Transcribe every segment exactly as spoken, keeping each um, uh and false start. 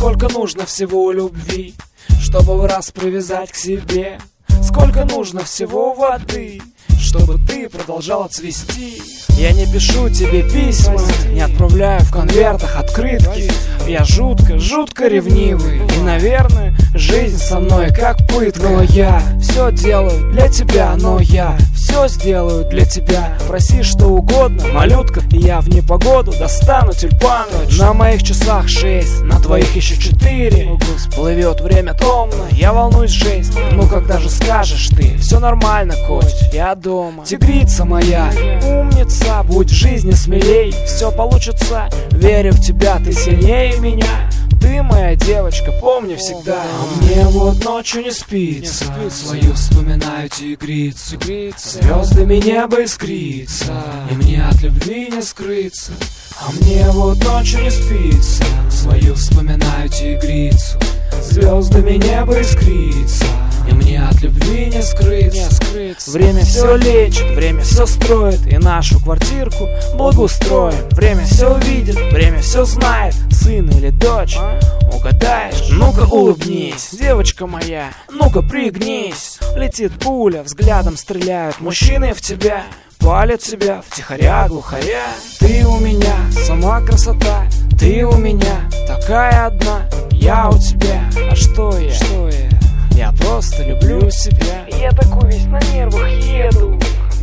Сколько нужно всего любви, чтобы в раз привязать к себе? Сколько нужно всего воды, чтобы ты продолжала цвести? Я не пишу тебе письма, не отправляю в конвертах открытки. Я жутко, жутко ревнивый, и, наверное, жизнь со мной как пытка. Но я все делаю для тебя, но я все сделаю для тебя. Проси что угодно, малютка, и я в непогоду достану тюльпаны. На моих часах шесть, на твоих еще четыре. Плывет время томно, я волнуюсь жесть. Ну когда же скажешь ты, все нормально, Кость, я дома. Тигрица моя, умница, будь в жизни смелей, все получится, верю в тебя, ты сильнее меня. Ты моя девочка, помни всегда. А мне вот ночью не спится, свою вспоминаю тигрицу. Звездами небо искрится, и мне от любви не скрыться. А мне вот ночью не спится, свою вспоминаю тигрицу. Звездами небо искрится, и мне от любви не скрыться. Время все лечит, время все строит, и нашу квартирку благоустроим. Время все видит, время все знает, сын или дочь, угадаешь? Ну-ка улыбнись, девочка моя, ну-ка пригнись. Летит пуля, взглядом стреляют мужчины в тебя, палят себя втихаря, глухаря. Ты у меня сама красота, ты у меня такая одна, я у тебя. А что я? Что я? Я просто люблю себя. Я такой весь на нервах еду.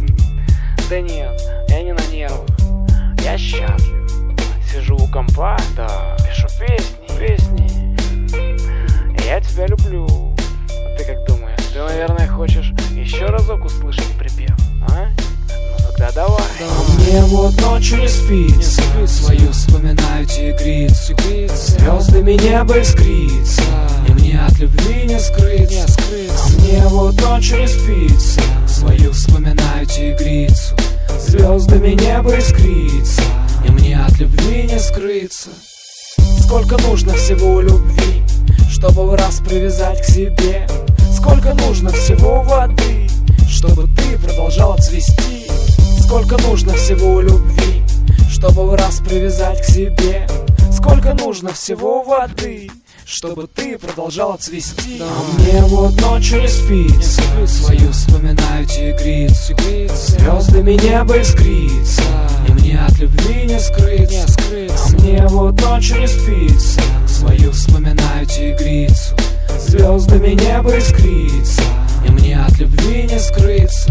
Да нет, я не на нервах, я счастлив. Сижу у компа, да, пишу песни, песни. И я тебя люблю. А ты как думаешь? Ты, наверное, хочешь еще разок услышать припев, а? Ну тогда давай. А мне вот ночью не спится, свою вспоминаю тигрицу. Звездами небо искрится, и мне от любви не скрыться. А мне вот ночью не спится, свою вспоминаю тигрицу. Звездами небо искрится, и мне от любви не скрыться. Сколько нужно всего любви, чтобы в раз привязать к себе? Сколько нужно всего воды, чтобы ты продолжала цвести? Сколько нужно всего любви, чтобы в раз привязать к себе? Сколько нужно всего воды, чтобы ты продолжала цвести? А мне вот ночью не спится, свою вспоминаю тигрицу. Звездами небо искрится, и мне от любви не скрыться. А мне вот ночью не спится, свою вспоминаю тигрицу. Звездами небо искрится, и мне от любви не скрыться.